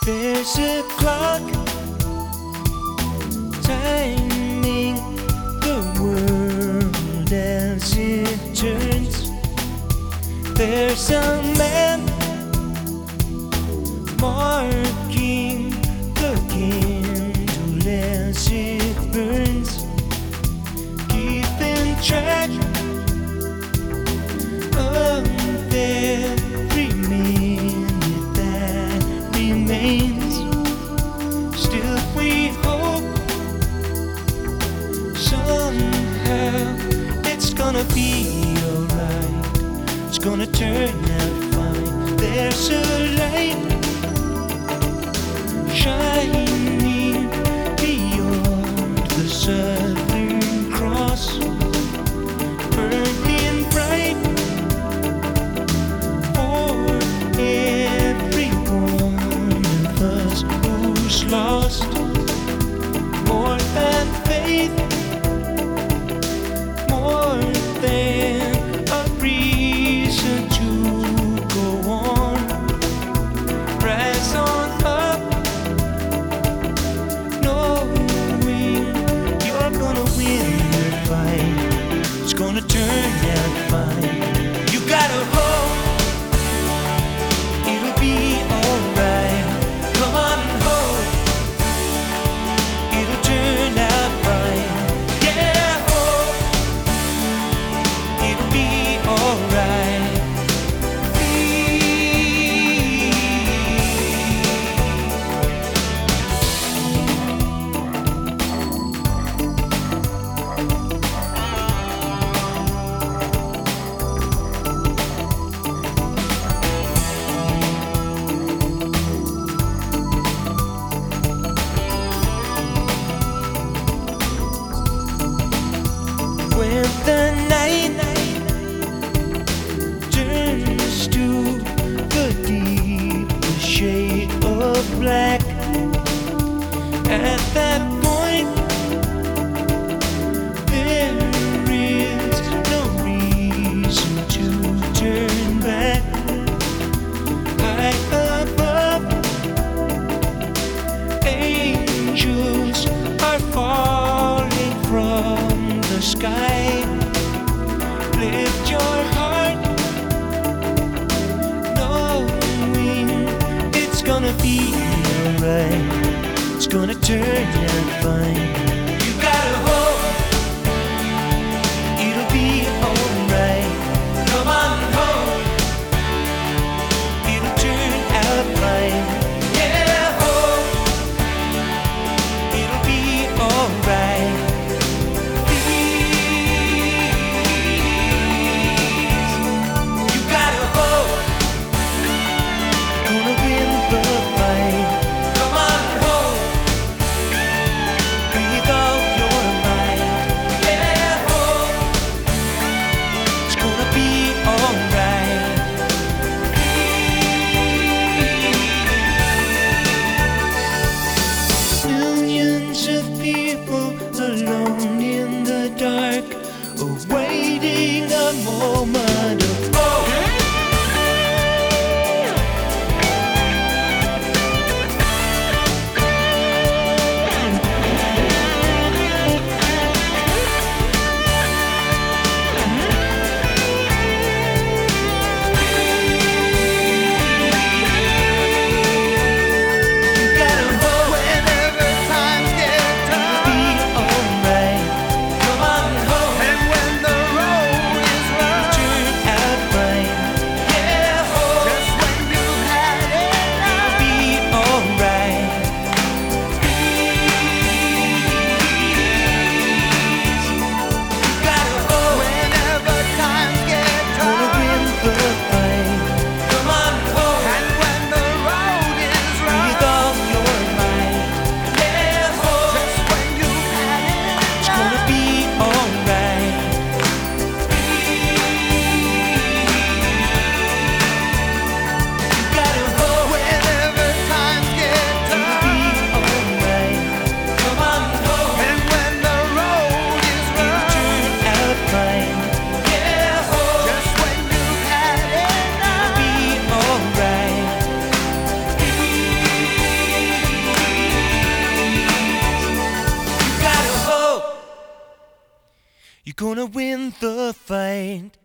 There's a clock timing the world as it turns. There's a man marking the candle as it burns, keeping track of every minute that remains. Still we hope somehow it's gonna be alright. It's gonna turn out fine. There's a light shining beyond the Southern Cross, burning bright for every one of us who's lost. More than faith, more than a reason to go on. Rise on up, knowing you're gonna win the fight. It's gonna turn out fine. You gotta hope it'll be alright. Come on and hope it'll turn out fine. Yeah, hope it'll be alright. When the night turns to the deepest shade of black, at that point there is no reason to turn back. High above, angels are falling from the sky. Lift your heart, knowing it's gonna be alright. It's gonna turn out fine. You gotta hope it'll be alright. Come on, hope it'll turn out fine. Yeah, hope it'll be alright. Alone in the dark, awaiting a moment of hope. Turn You're gonna win the fight.